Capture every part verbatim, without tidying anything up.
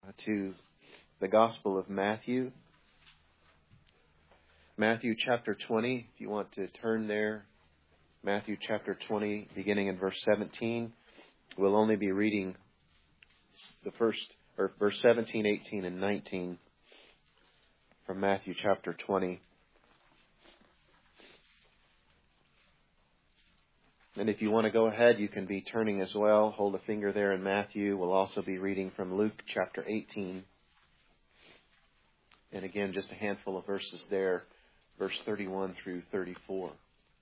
to the Gospel of Matthew. Matthew chapter twenty, if you want to turn there. Matthew chapter twenty, beginning in verse seventeen. We'll only be reading the first, or verse seventeen, eighteen, and nineteen from Matthew chapter twenty. And if you want to go ahead, you can be turning as well. Hold a finger there in Matthew. We'll also be reading from Luke chapter eighteen. And again, just a handful of verses there, verse thirty-one through thirty-four.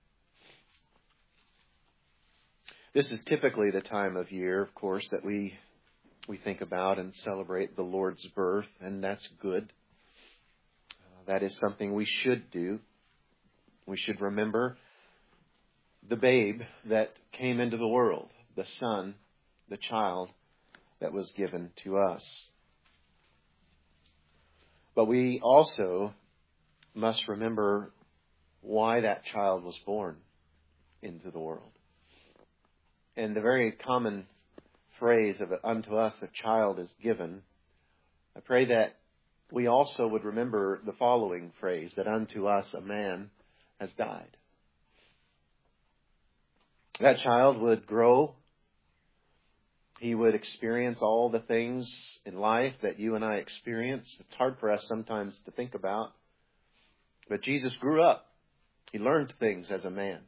This is typically the time of year, of course, that we we think about and celebrate the Lord's birth, and that's good. Uh, that is something we should do. We should remember the babe that came into the world, the Son, the child that was given to us. But we also must remember why that child was born into the world. And the very common phrase of unto us a child is given, I pray that we also would remember the following phrase, that unto us a man has died. That child would grow. He would experience all the things in life that you and I experience. It's hard for us sometimes to think about. But Jesus grew up. He learned things as a man.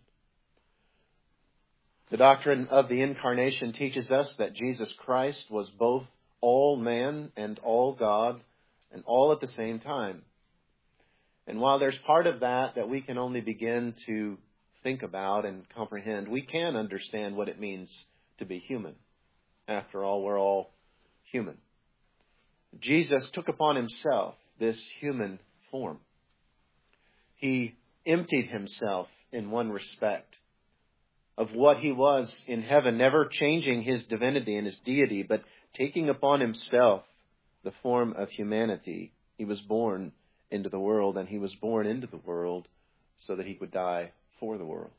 The doctrine of the Incarnation teaches us that Jesus Christ was both all man and all God, and all at the same time. And while there's part of that that we can only begin to think about and comprehend, we can understand what it means to be human. After all, we're all human. Jesus took upon himself this human form. He emptied himself in one respect of what he was in heaven, never changing his divinity and his deity, but taking upon himself the form of humanity. He was born into the world, and he was born into the world so that he would die for the world.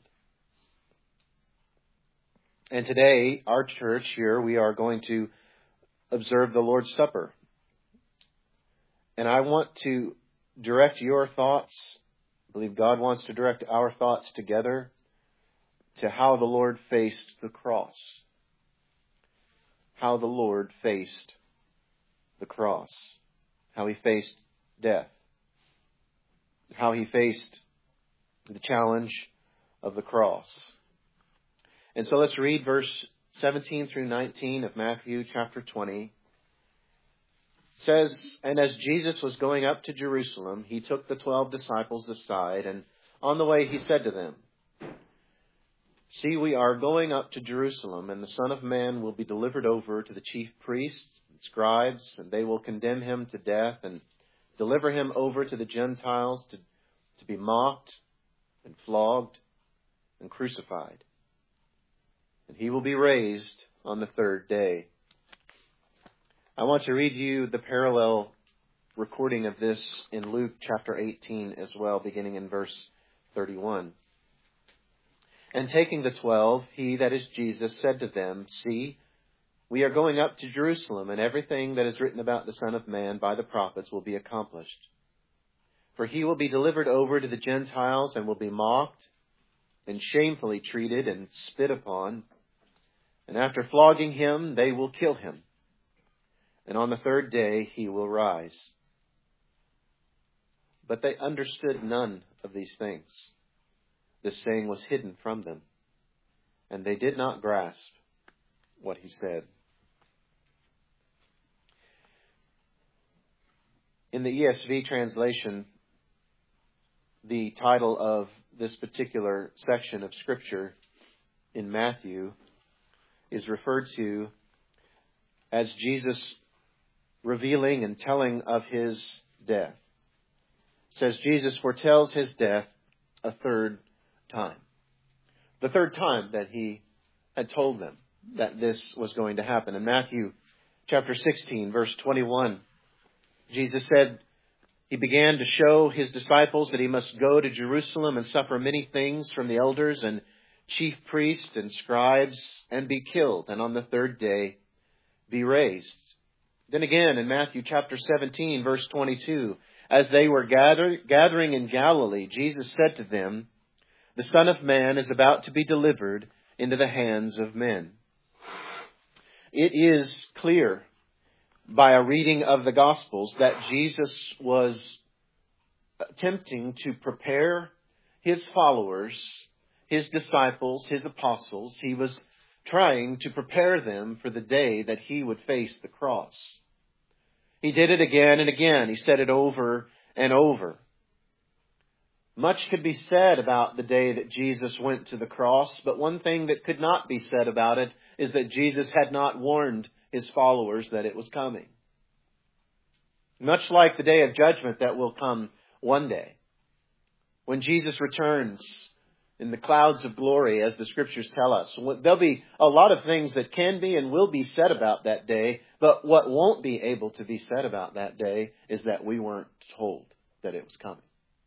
And today, our church here, we are going to observe the Lord's Supper. And I want to direct your thoughts, I believe God wants to direct our thoughts together, to how the Lord faced the cross. How the Lord faced the cross. How he faced death. How he faced the challenge of the cross. And so let's read verse seventeen through nineteen of Matthew chapter twenty. It says, "And as Jesus was going up to Jerusalem, he took the twelve disciples aside, and on the way he said to them, 'See, we are going up to Jerusalem, and the Son of Man will be delivered over to the chief priests and scribes, and they will condemn him to death and deliver him over to the Gentiles to, to be mocked and flogged and crucified. And he will be raised on the third day.'" I want to read you the parallel recording of this in Luke chapter eighteen as well, beginning in verse thirty-one. "And taking the twelve, he, that is Jesus, said to them, 'See, we are going up to Jerusalem, and everything that is written about the Son of Man by the prophets will be accomplished. For he will be delivered over to the Gentiles and will be mocked and shamefully treated and spit upon. And after flogging him, they will kill him. And on the third day he will rise.' But they understood none of these things. This saying was hidden from them, and they did not grasp what he said." In the E S V translation, the title of this particular section of Scripture in Matthew is referred to as Jesus revealing and telling of his death. It says Jesus foretells his death a third time. The third time that he had told them that this was going to happen. In Matthew chapter sixteen, verse twenty-one, Jesus said, he began to show his disciples that he must go to Jerusalem and suffer many things from the elders and chief priests and scribes and be killed, and on the third day be raised. Then again, in Matthew chapter seventeen, verse twenty-two, as they were gather, gathering in Galilee, Jesus said to them, "The Son of Man is about to be delivered into the hands of men." It is clear by a reading of the Gospels that Jesus was attempting to prepare His followers, His disciples, His apostles. He was trying to prepare them for the day that He would face the cross. He did it again and again. He said it over and over. Much could be said about the day that Jesus went to the cross, but one thing that could not be said about it is that Jesus had not warned His followers that it was coming. Much like the day of judgment that will come one day, when Jesus returns in the clouds of glory, as the Scriptures tell us. There'll be a lot of things that can be and will be said about that day, but what won't be able to be said about that day is that we weren't told that it was coming.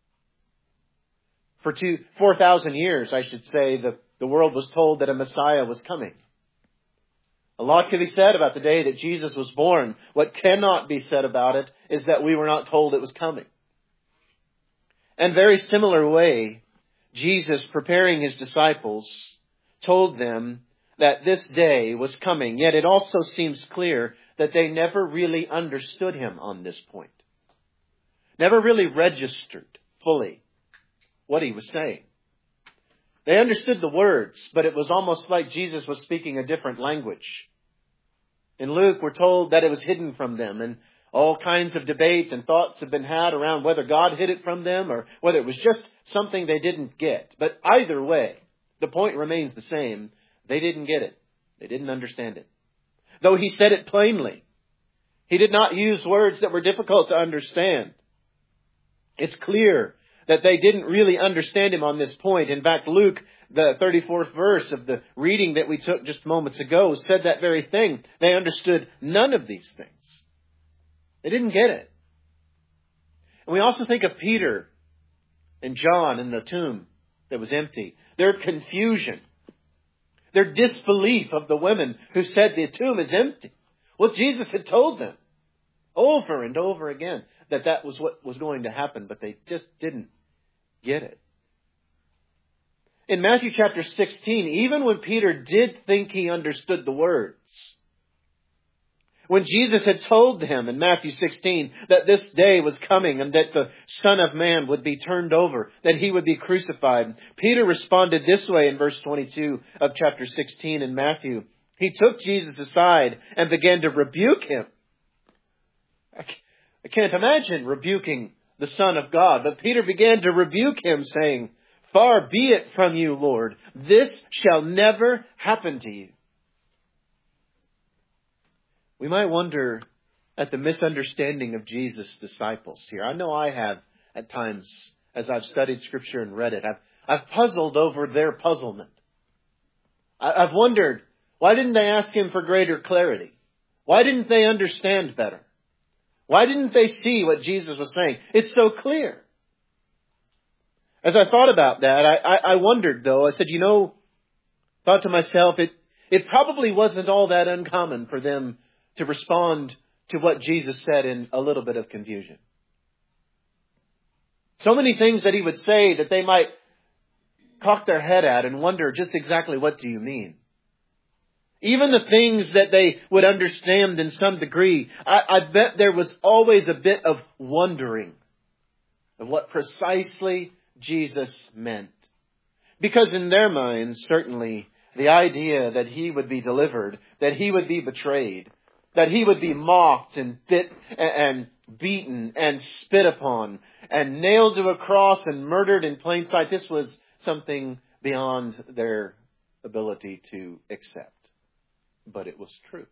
For two, four thousand years, I should say, the, the world was told that a Messiah was coming. A lot can be said about the day that Jesus was born. What cannot be said about it is that we were not told it was coming. In very similar way, Jesus, preparing His disciples, told them that this day was coming. Yet it also seems clear that they never really understood Him on this point. Never really registered fully what He was saying. They understood the words, but it was almost like Jesus was speaking a different language. In Luke, we're told that it was hidden from them, and all kinds of debate and thoughts have been had around whether God hid it from them or whether it was just something they didn't get. But either way, the point remains the same. They didn't get it. They didn't understand it. Though He said it plainly, He did not use words that were difficult to understand. It's clear that they didn't really understand Him on this point. In fact, Luke, the thirty-fourth verse of the reading that we took just moments ago, said that very thing. They understood none of these things. They didn't get it. And we also think of Peter and John in the tomb that was empty. Their confusion, their disbelief of the women who said the tomb is empty. Well, Jesus had told them over and over again that that was what was going to happen, but they just didn't get it. In Matthew chapter sixteen, even when Peter did think he understood the words, when Jesus had told him in Matthew sixteen that this day was coming and that the Son of Man would be turned over, that He would be crucified, Peter responded this way in verse twenty-two of chapter sixteen in Matthew. He took Jesus aside and began to rebuke Him. I can't imagine rebuking the Son of God, but Peter began to rebuke Him, saying, "Far be it from you, Lord. This shall never happen to you." We might wonder at the misunderstanding of Jesus' disciples here. I know I have at times as I've studied Scripture and read it. I've, I've puzzled over their puzzlement. I, I've wondered, why didn't they ask Him for greater clarity? Why didn't they understand better? Why didn't they see what Jesus was saying? It's so clear. As I thought about that, I, I, I wondered though, I said, you know, thought to myself, it, it probably wasn't all that uncommon for them to respond to what Jesus said in a little bit of confusion. So many things that He would say that they might cock their head at and wonder just exactly what do you mean. Even the things that they would understand in some degree, I, I bet there was always a bit of wondering of what precisely Jesus meant. Because in their minds, certainly, the idea that He would be delivered, that He would be betrayed, that He would be mocked and bit and beaten and spit upon and nailed to a cross and murdered in plain sight, this was something beyond their ability to accept. But it was true.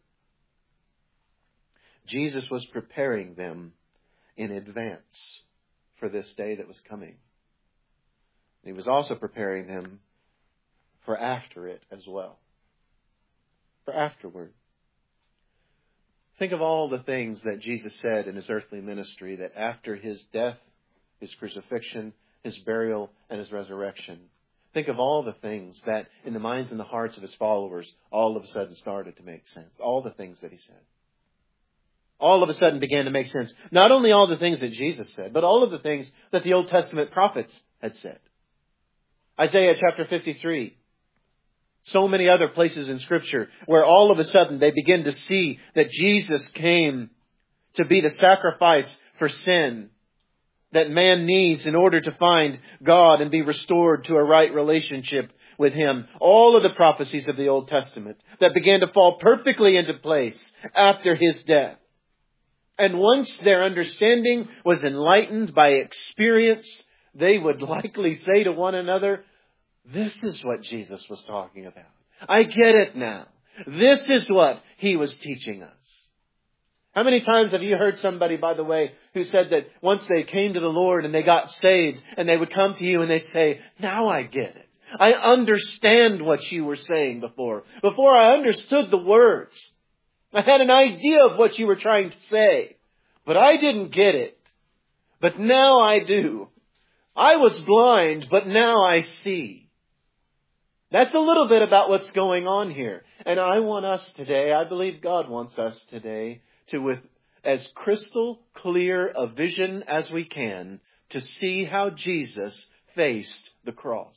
Jesus was preparing them in advance for this day that was coming. He was also preparing them for after it as well. For afterward. Think of all the things that Jesus said in His earthly ministry, that after His death, His crucifixion, His burial, and His resurrection, think of all the things that in the minds and the hearts of His followers all of a sudden started to make sense. All the things that He said. all of a sudden began to make sense. Not only all the things that Jesus said, but all of the things that the Old Testament prophets had said. Isaiah chapter fifty-three. So many other places in Scripture where all of a sudden they begin to see that Jesus came to be the sacrifice for sin that man needs in order to find God and be restored to a right relationship with Him. All of the prophecies of the Old Testament that began to fall perfectly into place after His death. And once their understanding was enlightened by experience, they would likely say to one another, this is what Jesus was talking about. I get it now. This is what He was teaching us. How many times have you heard somebody, by the way, who said that once they came to the Lord and they got saved and they would come to you and they'd say, now I get it. I understand what you were saying before. Before I understood the words. I had an idea of what you were trying to say, but I didn't get it. But now I do. I was blind, but now I see. That's a little bit about what's going on here. And I want us today, I believe God wants us today, to with as crystal clear a vision as we can to see how Jesus faced the cross.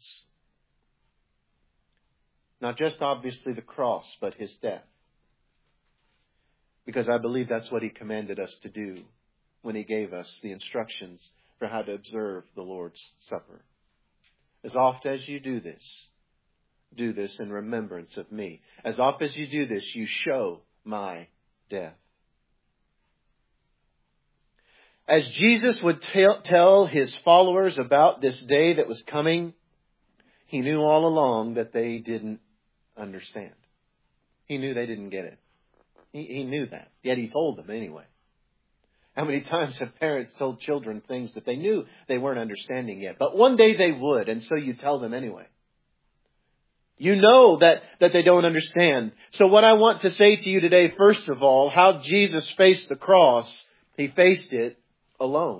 Not just obviously the cross, but His death. Because I believe that's what He commanded us to do when He gave us the instructions for how to observe the Lord's Supper. As oft as you do this, do this in remembrance of me. As oft as you do this, you show my death. As Jesus would tell, tell His followers about this day that was coming, He knew all along that they didn't understand. He knew they didn't get it. He, he knew that. Yet He told them anyway. How many times have parents told children things that they knew they weren't understanding yet, but one day they would, and so you tell them anyway. You know that, that they don't understand. So what I want to say to you today, first of all, how Jesus faced the cross, He faced it alone.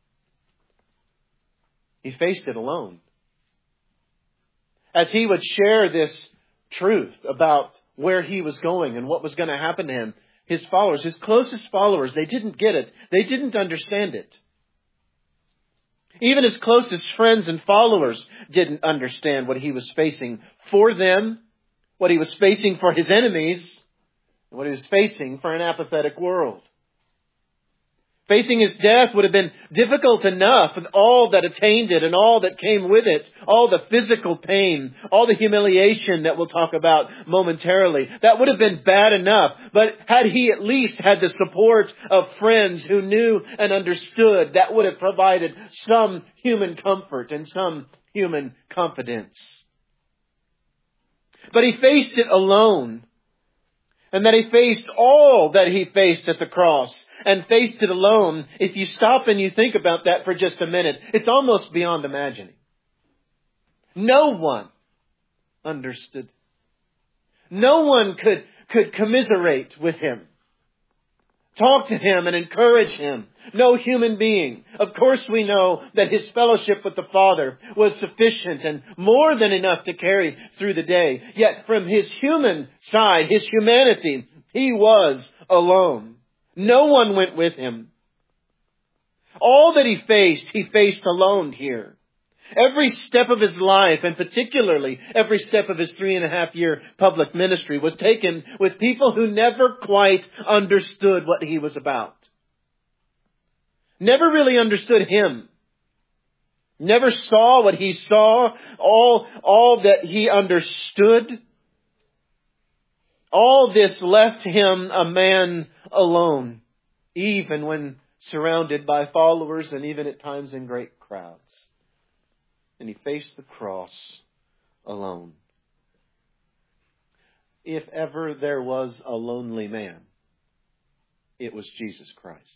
He faced it alone. As He would share this truth about where He was going and what was going to happen to Him, His followers, His closest followers, they didn't get it. They didn't understand it. Even His closest friends and followers didn't understand what He was facing for them, what He was facing for His enemies, and what He was facing for an apathetic world. Facing His death would have been difficult enough with all that attained it and all that came with it. All the physical pain, all the humiliation that we'll talk about momentarily. That would have been bad enough. But had He at least had the support of friends who knew and understood, that would have provided some human comfort and some human confidence. But He faced it alone. And that He faced all that He faced at the cross. And faced it alone. If you stop and you think about that for just a minute, it's almost beyond imagining. No one understood. No one could, could commiserate with Him. Talk to Him and encourage Him. No human being. Of course we know that His fellowship with the Father was sufficient and more than enough to carry through the day. Yet from His human side, His humanity, He was alone. No one went with Him. All that He faced, He faced alone here. Every step of His life, and particularly every step of His three and a half year public ministry, was taken with people who never quite understood what He was about. Never really understood Him. Never saw what He saw, all, all that He understood. All this left Him a man alone, even when surrounded by followers and even at times in great crowds. And He faced the cross alone. If ever there was a lonely man, it was Jesus Christ.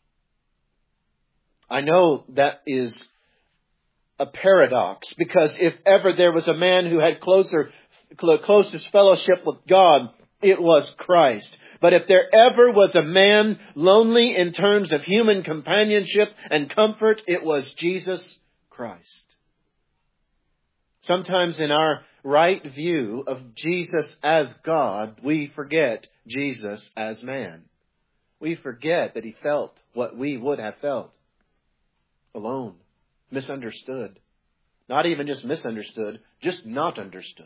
I know that is a paradox, because if ever there was a man who had closer, closest fellowship with God, it was Christ. But if there ever was a man lonely in terms of human companionship and comfort, it was Jesus Christ. Sometimes in our right view of Jesus as God, we forget Jesus as man. we forget that he felt what we would have felt. Alone. Misunderstood. Not even just misunderstood, just not understood.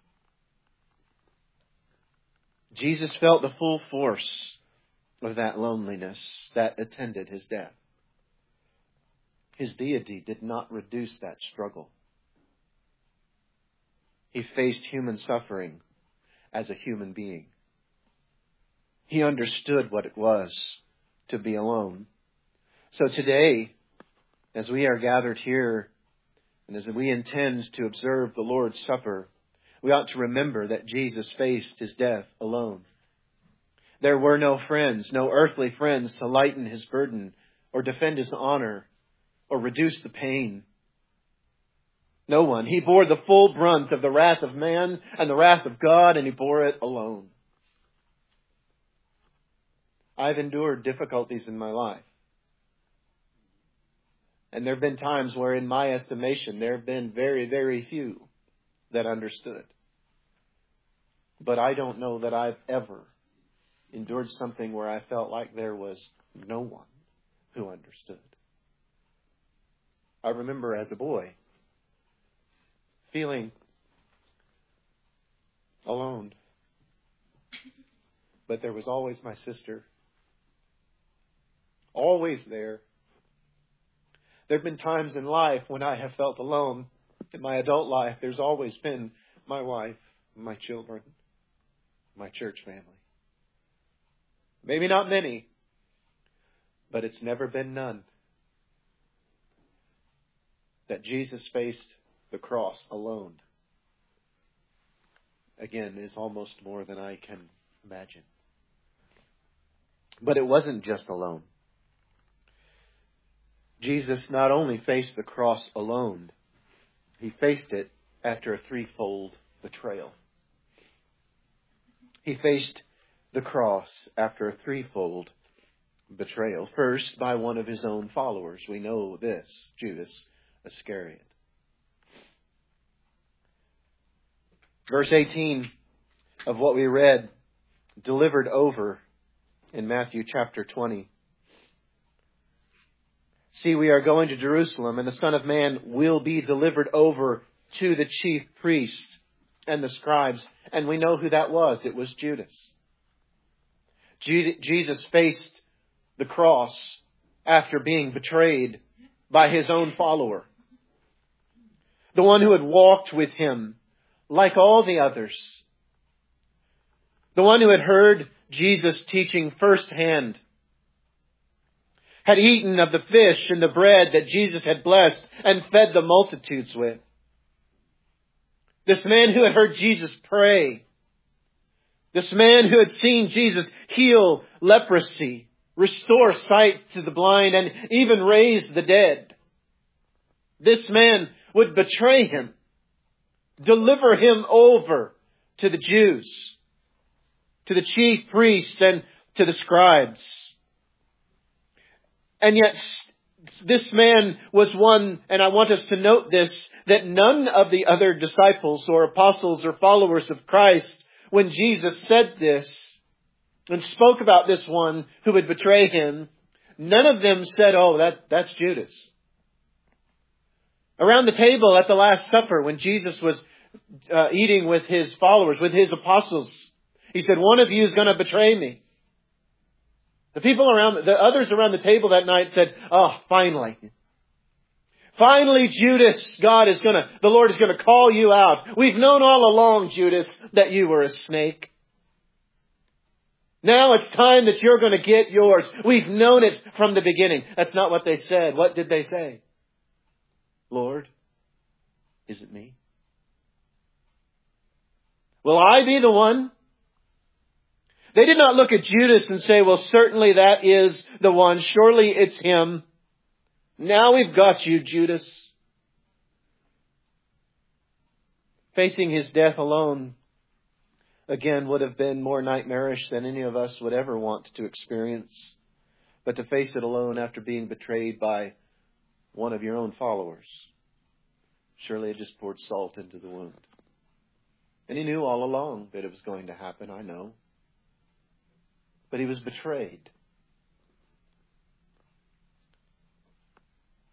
Jesus felt the full force of that loneliness that attended his death. His deity did not reduce that struggle. He faced human suffering as a human being. He understood what it was to be alone. So today, as we are gathered here, and as we intend to observe the Lord's Supper, we ought to remember that Jesus faced his death alone. There were no friends, no earthly friends to lighten his burden or defend his honor or reduce the pain. No one. He bore the full brunt of the wrath of man and the wrath of God, and he bore it alone. I've endured difficulties in my life. And there have been times where, in my estimation, there have been very, very few that understood. But I don't know that I've ever endured something where I felt like there was no one who understood. I remember as a boy feeling alone. But there was always my sister. Always there. There have been times in life when I have felt alone. In my adult life, there's always been my wife, my children, my church family. Maybe not many, but it's never been none. That Jesus faced the cross alone, again, is almost more than I can imagine. But it wasn't just alone. Jesus not only faced the cross alone, he faced it after a threefold betrayal. He faced the cross after a threefold betrayal. First, by one of his own followers. We know this, Judas Iscariot. Verse eighteen of what we read, delivered over in Matthew chapter twenty. See, we are going to Jerusalem, and the Son of Man will be delivered over to the chief priests and the scribes. And we know who that was. It was Judas. Jesus faced the cross after being betrayed by his own follower. The one who had walked with him like all the others. The one who had heard Jesus teaching firsthand. Had eaten of the fish and the bread that Jesus had blessed and fed the multitudes with. This man who had heard Jesus pray. This man who had seen Jesus heal leprosy, restore sight to the blind, and even raise the dead. This man would betray him, deliver him over to the Jews, to the chief priests and to the scribes. And yet this man was one, and I want us to note this, that none of the other disciples or apostles or followers of Christ, when Jesus said this and spoke about this one who would betray him, none of them said, oh, that, that's Judas. Around the table at the Last Supper, when Jesus was uh, eating with his followers, with his apostles, he said, one of you is going to betray me. The people around, the others around the table that night said, oh, finally. Finally, Judas, God is going to, the Lord is going to call you out. We've known all along, Judas, that you were a snake. Now it's time that you're going to get yours. We've known it from the beginning. That's not what they said. What did they say? Lord, is it me? Will I be the one? They did not look at Judas and say, well, certainly that is the one. Surely it's him. Now we've got you, Judas. Facing his death alone, again, would have been more nightmarish than any of us would ever want to experience. But to face it alone after being betrayed by one of your own followers, surely it just poured salt into the wound. And he knew all along that it was going to happen, I know. But he was betrayed.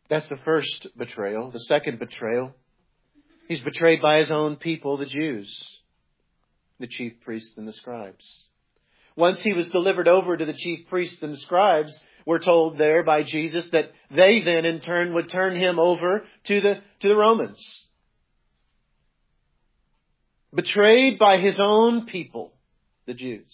That's the first betrayal. The second betrayal, he's betrayed by his own people, the Jews, the chief priests and the scribes. Once he was delivered over to the chief priests and the scribes, we're told there by Jesus that they then in turn would turn him over to the, to the Romans. Betrayed by his own people, the Jews.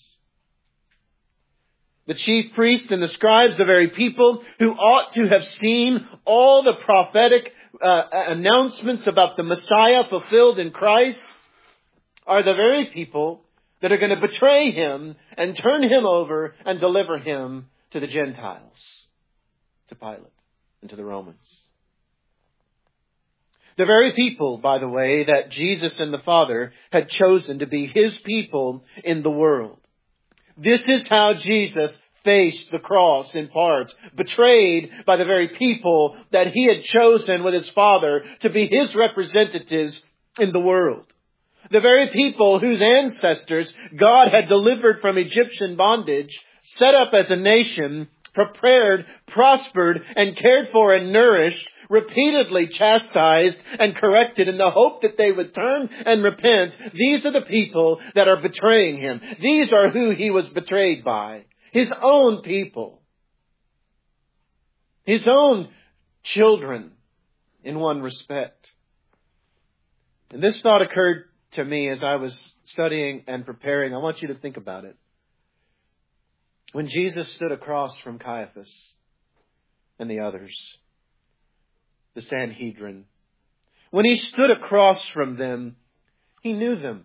The chief priests and the scribes, the very people who ought to have seen all the prophetic uh, announcements about the Messiah fulfilled in Christ, are the very people that are going to betray him and turn him over and deliver him to the Gentiles, to Pilate and to the Romans. The very people, by the way, that Jesus and the Father had chosen to be his people in the world. This is how Jesus faced the cross in part, betrayed by the very people that he had chosen with his Father to be his representatives in the world. The very people whose ancestors God had delivered from Egyptian bondage, set up as a nation, prepared, prospered, and cared for and nourished, repeatedly chastised and corrected in the hope that they would turn and repent. These are the people that are betraying him. These are who he was betrayed by. His own people. His own children, in one respect. And this thought occurred to me as I was studying and preparing. I want you to think about it. When Jesus stood across from Caiaphas and the others, the Sanhedrin, when he stood across from them, he knew them.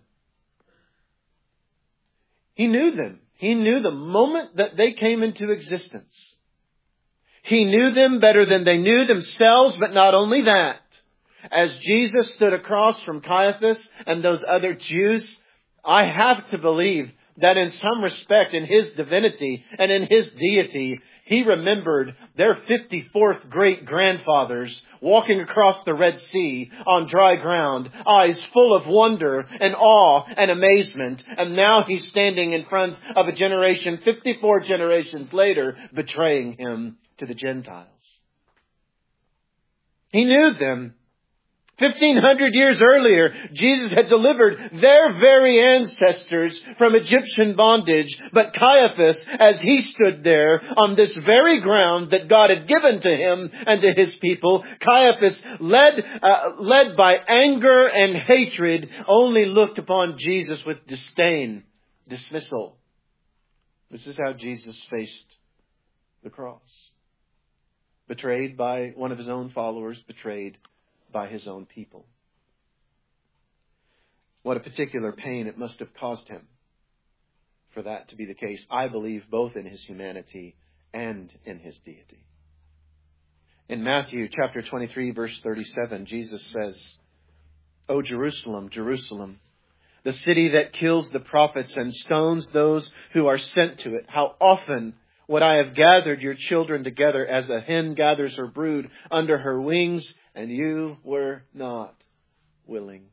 He knew them. He knew the moment that they came into existence. He knew them better than they knew themselves, but not only that. As Jesus stood across from Caiaphas and those other Jews, I have to believe that in some respect, in his divinity and in his deity, he remembered their fifty-fourth great-grandfathers walking across the Red Sea on dry ground, eyes full of wonder and awe and amazement. And now he's standing in front of a generation, fifty-four generations later, betraying him to the Gentiles. He knew them. Fifteen hundred years earlier, Jesus had delivered their very ancestors from Egyptian bondage. But Caiaphas, as he stood there on this very ground that God had given to him and to his people, Caiaphas, led, uh, led by anger and hatred, only looked upon Jesus with disdain, dismissal. This is how Jesus faced the cross. Betrayed by one of his own followers, betrayed by his own people. What a particular pain it must have caused him for that to be the case. I believe both in his humanity and in his deity. In Matthew chapter twenty-three, verse thirty-seven, Jesus says, "O Jerusalem, Jerusalem, the city that kills the prophets and stones those who are sent to it, how often would I have gathered your children together as a hen gathers her brood under her wings, and you were not willing."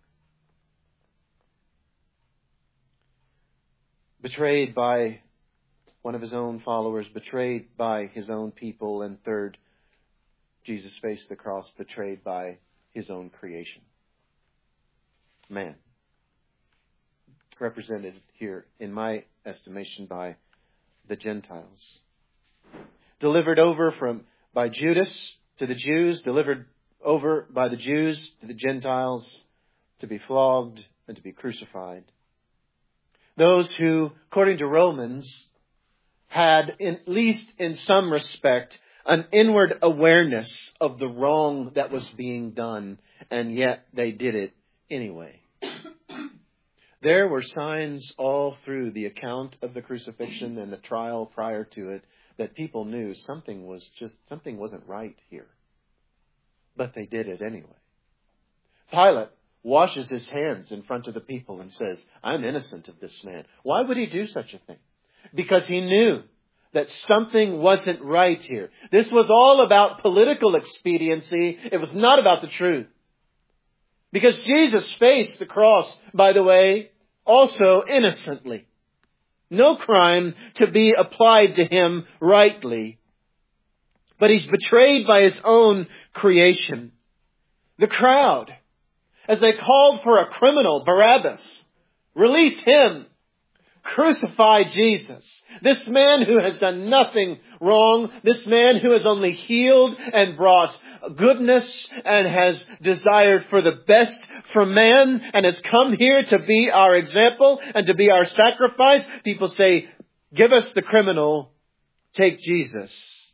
Betrayed by one of his own followers, betrayed by his own people, and third, Jesus faced the cross, betrayed by his own creation. Man. Represented here, in my estimation, by the Gentiles. Delivered over from by Judas to the Jews, delivered over by the Jews to the Gentiles, to be flogged and to be crucified. Those who, according to Romans, had, at least in some respect, an inward awareness of the wrong that was being done, and yet they did it anyway. There were signs all through the account of the crucifixion and the trial prior to it that people knew something was just, something wasn't right here. But they did it anyway. Pilate washes his hands in front of the people and says, "I'm innocent of this man." Why would he do such a thing? Because he knew that something wasn't right here. This was all about political expediency. It was not about the truth. Because Jesus faced the cross, by the way, also innocently. No crime to be applied to him rightly. but he's betrayed by his own creation. The crowd, as they called for a criminal, Barabbas, release him. Crucify Jesus. This man who has done nothing wrong. This man who has only healed and brought goodness and has desired for the best from man and has come here to be our example and to be our sacrifice. People say, give us the criminal, take Jesus.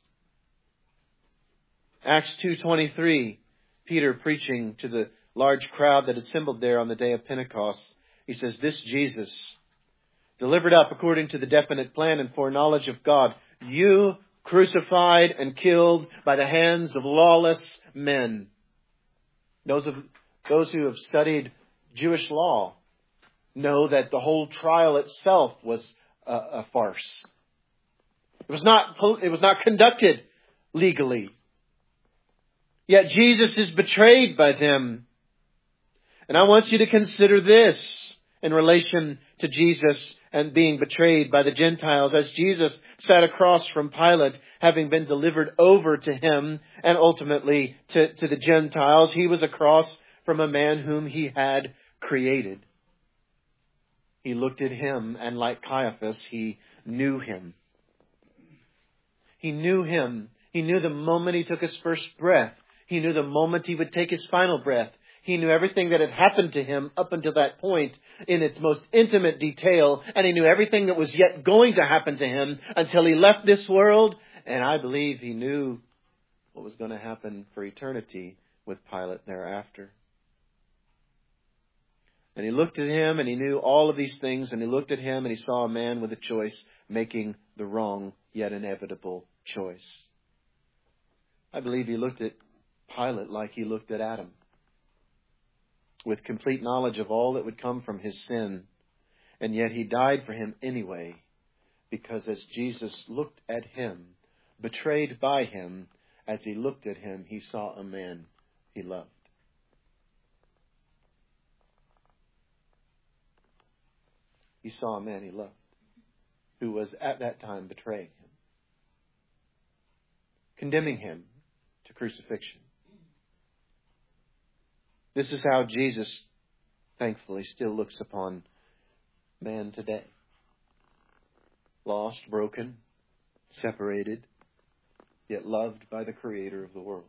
Acts two twenty-three, Peter preaching to the large crowd that assembled there on the day of Pentecost. He says, this Jesus, delivered up according to the definite plan and foreknowledge of God, you crucified and killed by the hands of lawless men. Those of those who have studied Jewish law know that the whole trial itself was a, a farce. It was not, it was not conducted legally. Yet Jesus is betrayed by them. And I want you to consider this in relation to Jesus and being betrayed by the Gentiles. As Jesus sat across from Pilate, having been delivered over to him and ultimately to, to the Gentiles, he was across from a man whom he had created. He looked at him, and like Caiaphas, he knew him. He knew him. He knew the moment he took his first breath. He knew the moment he would take his final breath. He knew everything that had happened to him up until that point in its most intimate detail. And he knew everything that was yet going to happen to him until he left this world. And I believe he knew what was going to happen for eternity with Pilate thereafter. And he looked at him and he knew all of these things. And he looked at him and he saw a man with a choice, making the wrong yet inevitable choice. I believe he looked at Pilate like he looked at Adam, with complete knowledge of all that would come from his sin. And yet he died for him anyway, because as Jesus looked at him, betrayed by him, as he looked at him, he saw a man he loved. He saw a man he loved, who was at that time betraying him, condemning him to crucifixion. This is how Jesus, thankfully, still looks upon man today. Lost, broken, separated, yet loved by the Creator of the world.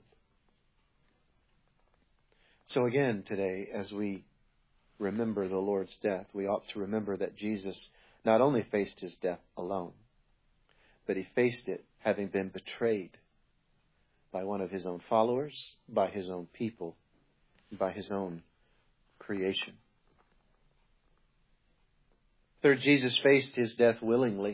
So again, today, as we remember the Lord's death, we ought to remember that Jesus not only faced his death alone, but he faced it having been betrayed by one of his own followers, by his own people, by his own creation. Third, Jesus faced his death willingly.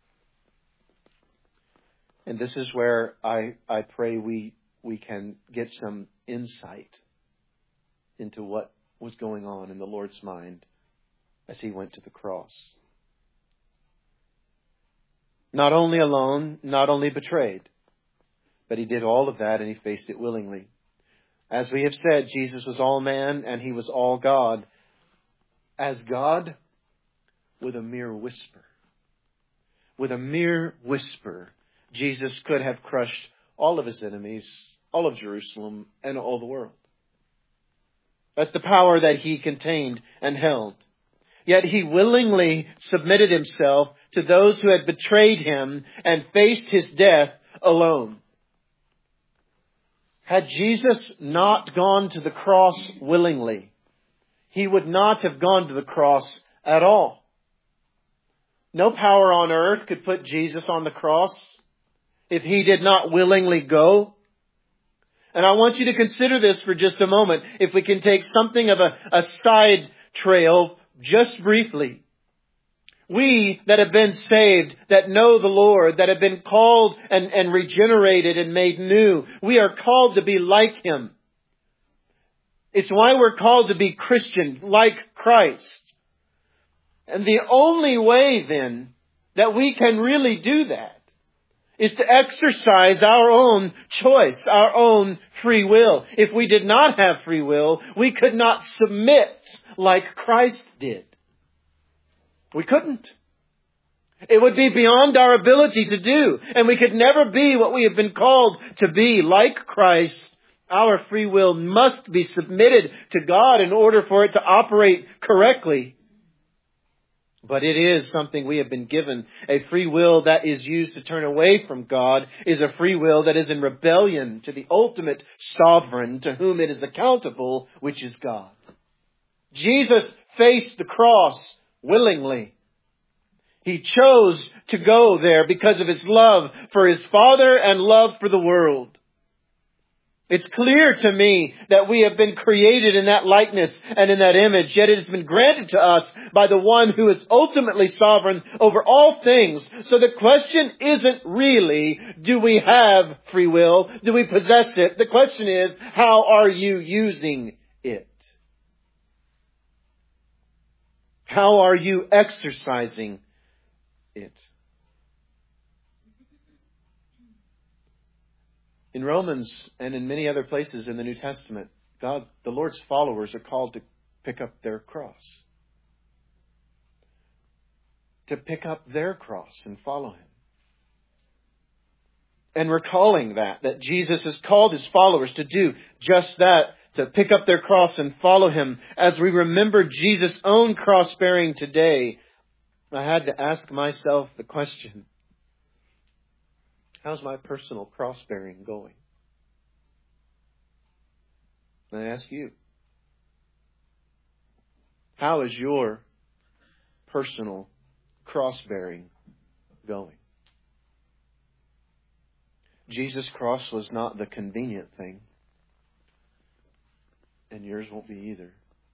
And this is where I, I pray we, we can get some insight into what was going on in the Lord's mind as he went to the cross. Not only alone, not only betrayed, but he did all of that and he faced it willingly. As we have said, Jesus was all man and he was all God. As God, with a mere whisper. With a mere whisper, Jesus could have crushed all of his enemies, all of Jerusalem, and all the world. That's the power that he contained and held. Yet he willingly submitted himself to those who had betrayed him and faced his death alone. Had Jesus not gone to the cross willingly, he would not have gone to the cross at all. No power on earth could put Jesus on the cross if he did not willingly go. And I want you to consider this for just a moment. If we can take something of a, a side trail just briefly. We that have been saved, that know the Lord, that have been called and, and regenerated and made new, we are called to be like him. It's why we're called to be Christian, like Christ. And the only way then that we can really do that is to exercise our own choice, our own free will. If we did not have free will, we could not submit like Christ did. We couldn't. It would be beyond our ability to do. And we could never be what we have been called to be. Like Christ, our free will must be submitted to God in order for it to operate correctly. But it is something we have been given. A free will that is used to turn away from God is a free will that is in rebellion to the ultimate sovereign to whom it is accountable, which is God. Jesus faced the cross willingly. He chose to go there because of His love for His Father and love for the world. It's clear to me that we have been created in that likeness and in that image, yet it has been granted to us by the one who is ultimately sovereign over all things. So the question isn't really, do we have free will? Do we possess it? The question is, how are you using it? How are you exercising it? In Romans and in many other places in the New Testament, God, the Lord's followers are called to pick up their cross. To pick up their cross and follow Him. And recalling that, that Jesus has called His followers to do just that, to pick up their cross and follow Him. As we remember Jesus' own cross bearing today, I had to ask myself the question, how's my personal cross-bearing going? And I ask you, how is your personal cross-bearing going? Jesus' cross was not the convenient thing, and yours won't be either.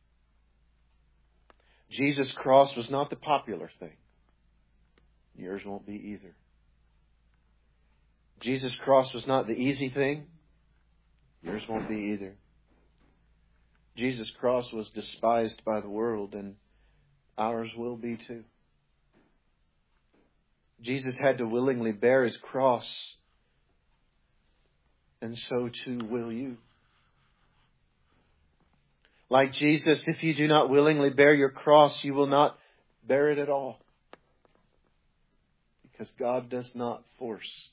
Jesus' cross was not the popular thing, yours won't be either. Jesus' cross was not the easy thing. Yours won't be either. Jesus' cross was despised by the world, and ours will be too. Jesus had to willingly bear His cross, and so too will you. Like Jesus, if you do not willingly bear your cross, you will not bear it at all. Because God does not force.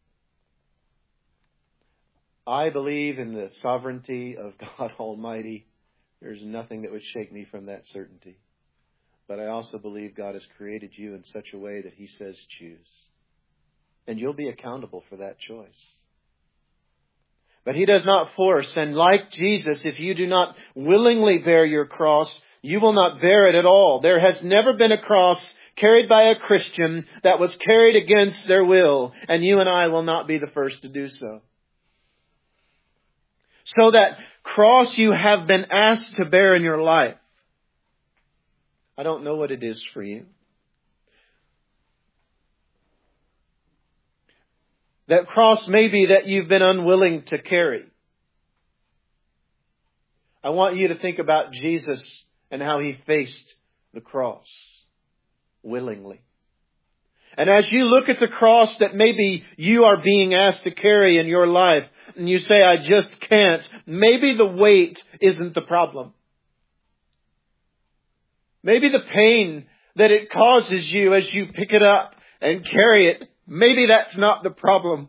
I believe in the sovereignty of God Almighty. There's nothing that would shake me from that certainty. But I also believe God has created you in such a way that He says choose. And you'll be accountable for that choice. But He does not force. And like Jesus, if you do not willingly bear your cross, you will not bear it at all. There has never been a cross carried by a Christian that was carried against their will. And you and I will not be the first to do so. So that cross you have been asked to bear in your life, I don't know what it is for you. That cross may be that you've been unwilling to carry. I want you to think about Jesus and how He faced the cross willingly. And as you look at the cross that maybe you are being asked to carry in your life, and you say, I just can't, maybe the weight isn't the problem. Maybe the pain that it causes you as you pick it up and carry it, maybe that's not the problem.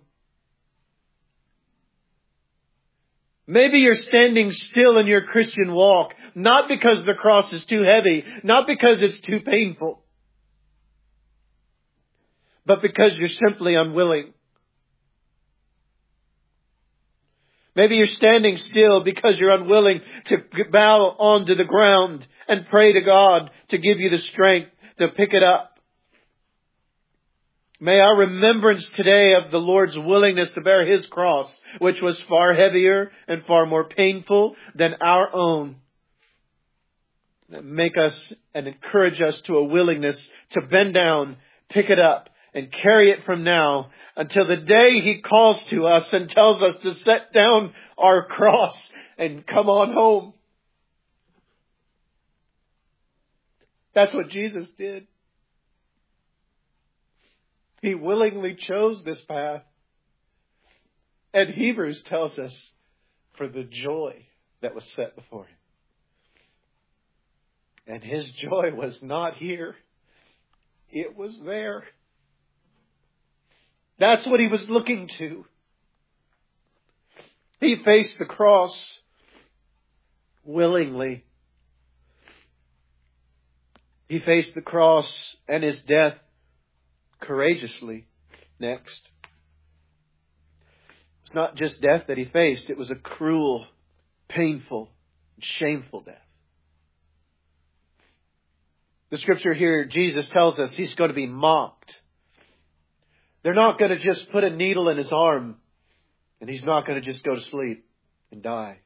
Maybe you're standing still in your Christian walk, not because the cross is too heavy, not because it's too painful, but because you're simply unwilling. Maybe you're standing still because you're unwilling to bow onto the ground and pray to God to give you the strength to pick it up. May our remembrance today of the Lord's willingness to bear His cross, which was far heavier and far more painful than our own, make us and encourage us to a willingness to bend down, pick it up, and carry it from now until the day He calls to us and tells us to set down our cross and come on home. That's what Jesus did. He willingly chose this path. And Hebrews tells us for the joy that was set before Him. And His joy was not here. It was there. That's what he was looking to. He faced the cross willingly. He faced the cross and his death courageously. Next. It's not just death that he faced. It was a cruel, painful, shameful death. The scripture here, Jesus tells us he's going to be mocked. They're not going to just put a needle in his arm and he's not going to just go to sleep and die.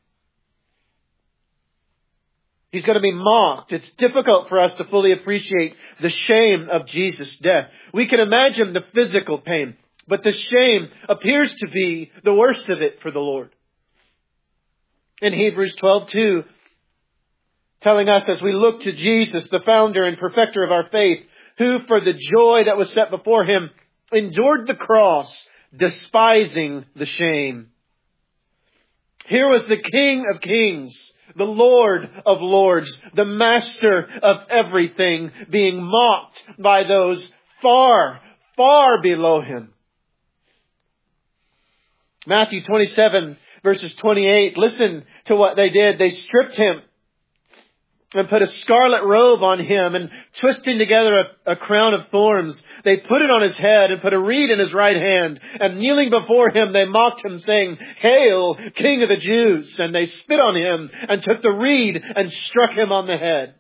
He's going to be mocked. It's difficult for us to fully appreciate the shame of Jesus' death. We can imagine the physical pain, but the shame appears to be the worst of it for the Lord. In Hebrews twelve two, telling us as we look to Jesus, the founder and perfecter of our faith, who for the joy that was set before him endured the cross, despising the shame. Here was the King of Kings, the Lord of Lords, the Master of everything, being mocked by those far, far below him. Matthew twenty-seven, verses twenty-eight. Listen to what they did. They stripped him and put a scarlet robe on him, and twisting together a, a crown of thorns, they put it on his head and put a reed in his right hand. And kneeling before him, they mocked him, saying, "Hail, King of the Jews!" And they spit on him and took the reed and struck him on the head.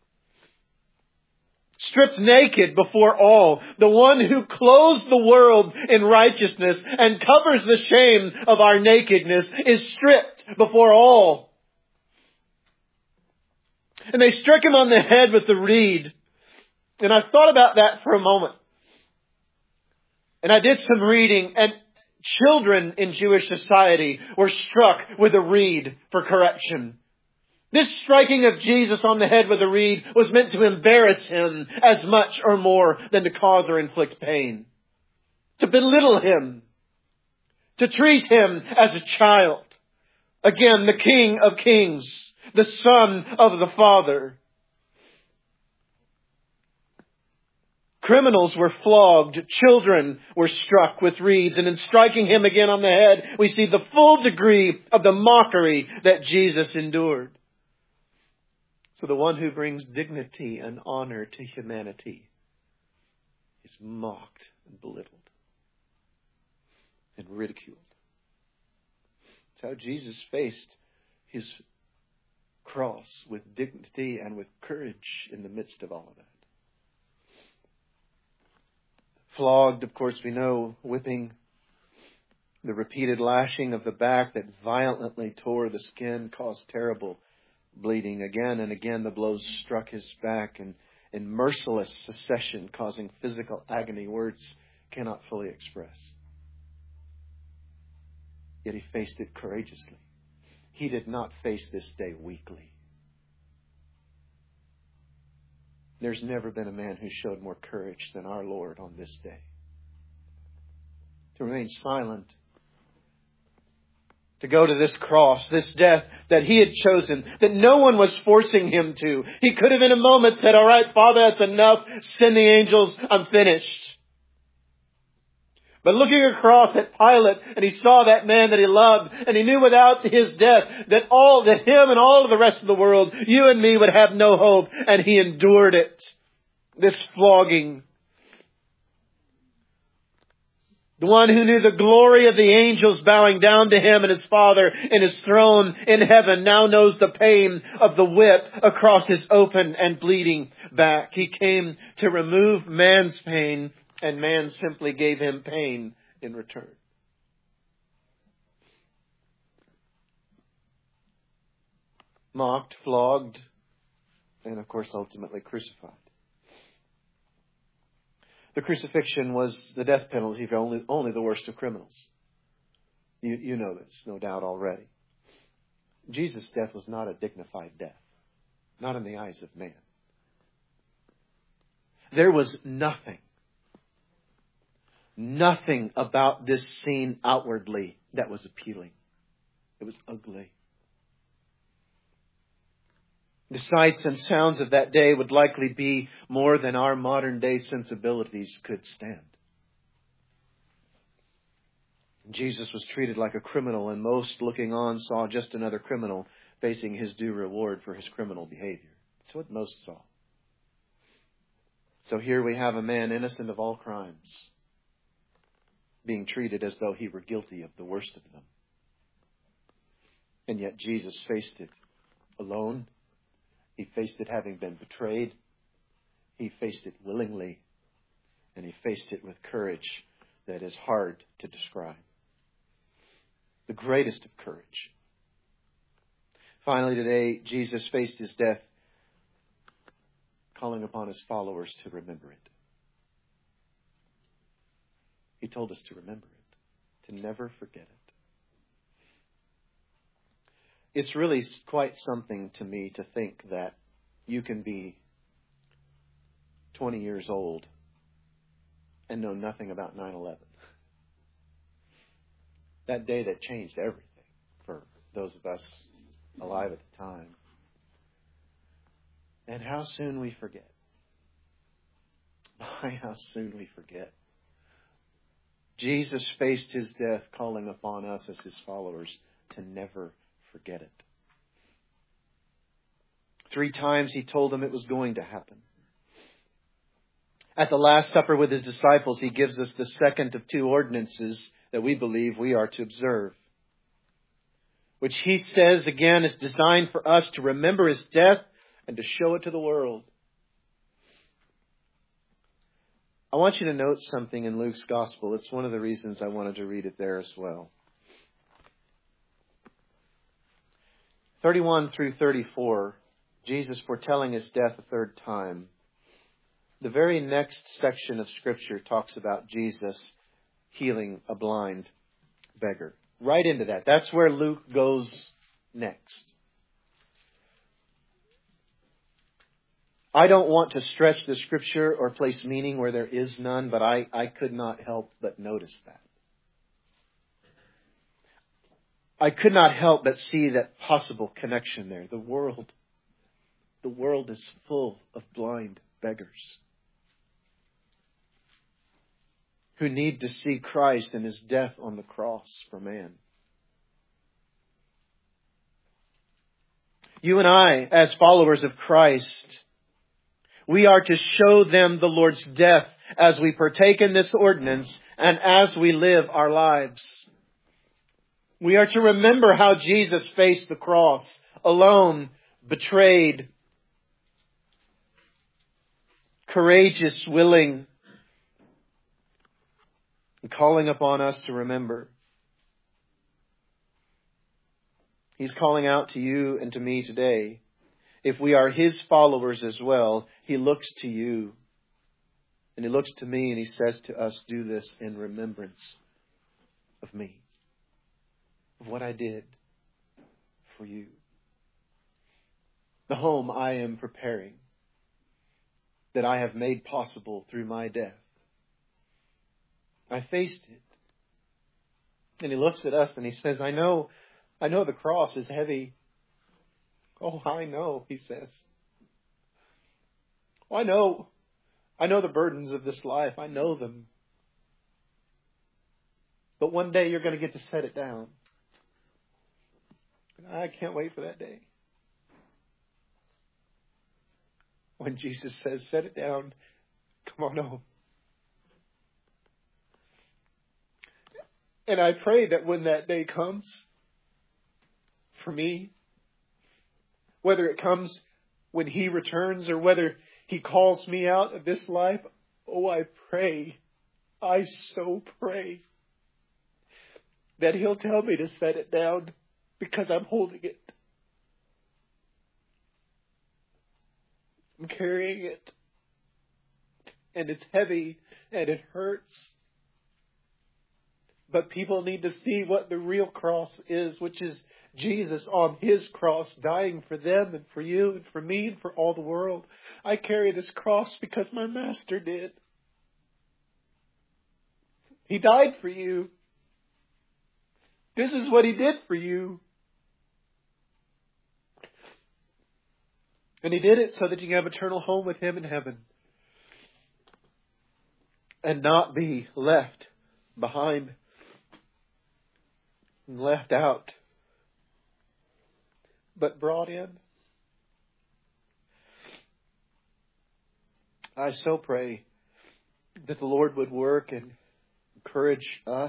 Stripped naked before all, the one who clothes the world in righteousness and covers the shame of our nakedness is stripped before all. And they struck him on the head with the reed. And I thought about that for a moment. And I did some reading, and children in Jewish society were struck with a reed for correction. This striking of Jesus on the head with a reed was meant to embarrass him as much or more than to cause or inflict pain. To belittle him. To treat him as a child. Again, the King of Kings. The Son of the Father. Criminals were flogged. Children were struck with reeds. And in striking him again on the head, we see the full degree of the mockery that Jesus endured. So the one who brings dignity and honor to humanity is mocked and belittled and ridiculed. That's how Jesus faced his cross with dignity and with courage in the midst of all of that. Flogged, of course, we know, whipping, the repeated lashing of the back that violently tore the skin caused terrible bleeding. Again and again the blows struck his back in, in merciless succession, causing physical agony words cannot fully express. Yet he faced it courageously. He did not face this day weakly. There's never been a man who showed more courage than our Lord on this day. To remain silent. To go to this cross, this death that he had chosen, that no one was forcing him to. He could have in a moment said, "All right, Father, that's enough. Send the angels. I'm finished." But looking across at Pilate, and he saw that man that he loved, and he knew without his death that all, that him and all of the rest of the world, you and me, would have no hope, and he endured it. This flogging. The one who knew the glory of the angels bowing down to him and his Father in his throne in heaven now knows the pain of the whip across his open and bleeding back. He came to remove man's pain, and man simply gave him pain in return. Mocked, flogged, and of course ultimately crucified. The crucifixion was the death penalty for only, only the worst of criminals. You, you know this, no doubt already. Jesus' death was not a dignified death. Not in the eyes of man. There was nothing, nothing about this scene outwardly that was appealing. It was ugly. The sights and sounds of that day would likely be more than our modern day sensibilities could stand. Jesus was treated like a criminal, and most looking on saw just another criminal facing his due reward for his criminal behavior. That's what most saw. So here we have a man innocent of all crimes being treated as though he were guilty of the worst of them. And yet Jesus faced it alone. He faced it having been betrayed. He faced it willingly. And he faced it with courage that is hard to describe. The greatest of courage. Finally today, Jesus faced his death, calling upon his followers to remember it. He told us to remember it, to never forget it. It's really quite something to me to think that you can be twenty years old and know nothing about nine eleven. That day that changed everything for those of us alive at the time. And how soon we forget. My, how soon we forget. Jesus faced his death, calling upon us as his followers to never forget it. Three times he told them it was going to happen. At the Last Supper with his disciples, he gives us the second of two ordinances that we believe we are to observe, which he says again is designed for us to remember his death and to show it to the world. I want you to note something in Luke's Gospel. It's one of the reasons I wanted to read it there as well. thirty-one through thirty-four, Jesus foretelling his death a third time. The very next section of Scripture talks about Jesus healing a blind beggar. Right into that. That's where Luke goes next. I don't want to stretch the Scripture or place meaning where there is none, but I, I could not help but notice that. I could not help but see that possible connection there. The world, the world is full of blind beggars who need to see Christ and his death on the cross for man. You and I, as followers of Christ, we are to show them the Lord's death as we partake in this ordinance and as we live our lives. We are to remember how Jesus faced the cross, alone, betrayed, courageous, willing, and calling upon us to remember. He's calling out to you and to me today. If we are his followers as well, he looks to you and he looks to me and he says to us, do this in remembrance of me, of what I did for you. The home I am preparing, that I have made possible through my death. I faced it. And he looks at us and he says, I know, I know the cross is heavy. Oh, I know, he says. Oh, I know. I know the burdens of this life. I know them. But one day you're going to get to set it down. And I can't wait for that day. When Jesus says, set it down, come on home. And I pray that when that day comes, for me, whether it comes when he returns or whether he calls me out of this life, oh, I pray, I so pray that he'll tell me to set it down because I'm holding it. I'm carrying it. And it's heavy and it hurts. But people need to see what the real cross is, which is Jesus on his cross, dying for them and for you and for me and for all the world. I carry this cross because my master did. He died for you. This is what he did for you. And he did it so that you can have eternal home with him in heaven. And not be left behind. and left out, but brought in. I so pray that the Lord would work and encourage us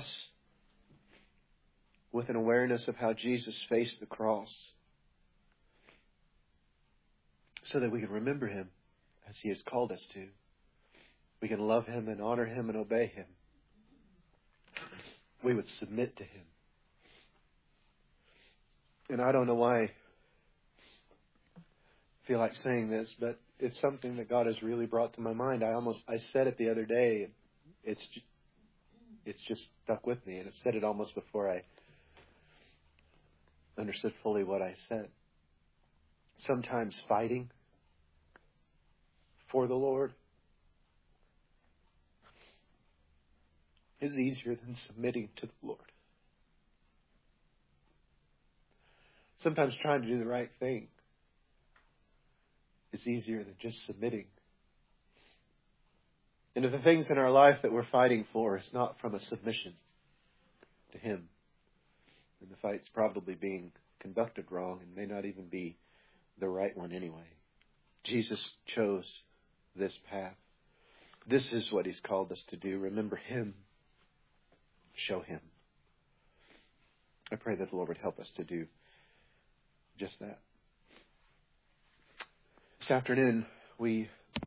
with an awareness of how Jesus faced the cross, so that we can remember Him as He has called us to. We can love Him and honor Him and obey Him. We would submit to Him. And I don't know why I feel like saying this, but it's something that God has really brought to my mind. I almost, I said it the other day. It's just, it's just stuck with me. And I said it almost before I understood fully what I said. Sometimes fighting for the Lord is easier than submitting to the Lord. Sometimes trying to do the right thing is easier than just submitting. And if the things in our life that we're fighting for is not from a submission to Him, then the fight's probably being conducted wrong and may not even be the right one anyway. Jesus chose this path. This is what He's called us to do. Remember Him. Show Him. I pray that the Lord would help us to do just that. This afternoon, we